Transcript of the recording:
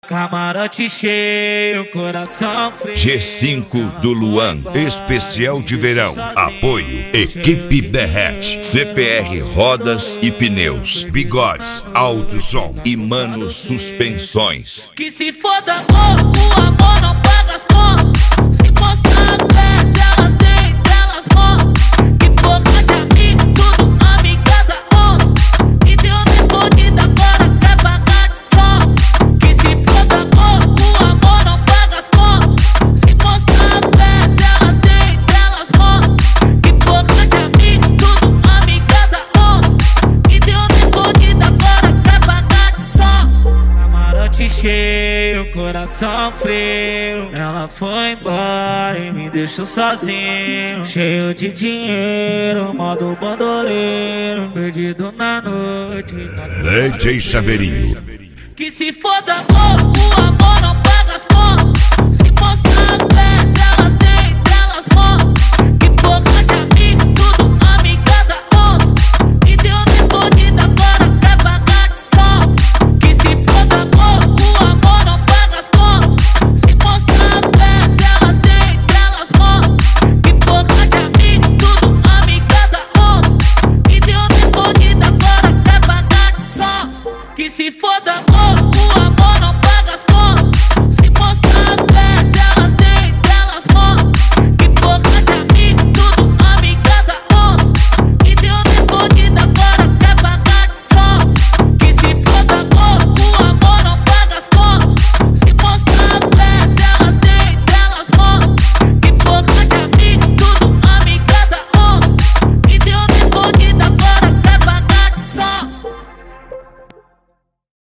Camarote cheio, coração frio. G5 do Luan, especial de verão. Apoio, Equipe Derrete, CPR Rodas e Pneus, Bigodes, Alto Som e Mano Suspensões. Que se foda, o amor não paga as contas. Se mostrar perto, elas dentro, elas morrem. Que porra de amigo, tudo amiga da onça. E deu uma escondida, agora quer pagar de sons. Que se foda, o amor não paga as contas. Se mostrar perto, elas dentro, elas morrem. Que porra de amigo, tudo amiga da onça. E deu uma escondida, agora quer pagar de sons. Camarote cheio, coração frio. Ela foi embora e me deixou sozinho, cheio de dinheiro, modo bandoleiro, perdido na noite. DJ Chaveirinho. Que se foda,